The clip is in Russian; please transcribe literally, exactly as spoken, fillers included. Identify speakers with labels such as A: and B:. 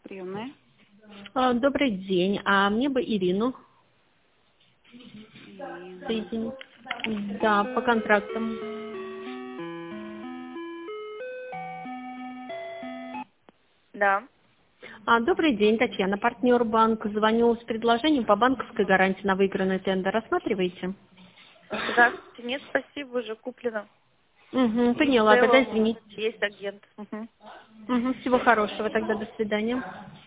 A: приемная.
B: А, Добрый день. А мне бы Ирину
A: И-
B: соединить. Да, по контрактам.
A: Да.
B: А, Добрый день, Татьяна, партнер банка. Звоню с предложением по банковской гарантии на выигранный тендер. Рассматриваете?
A: Здравствуйте. Нет, спасибо, уже куплено.
B: Угу,
A: И в
B: поняла. Тогда
A: целом
B: извините.
A: есть агент. Мгм.
B: Угу, всего хорошего. Тогда до свидания.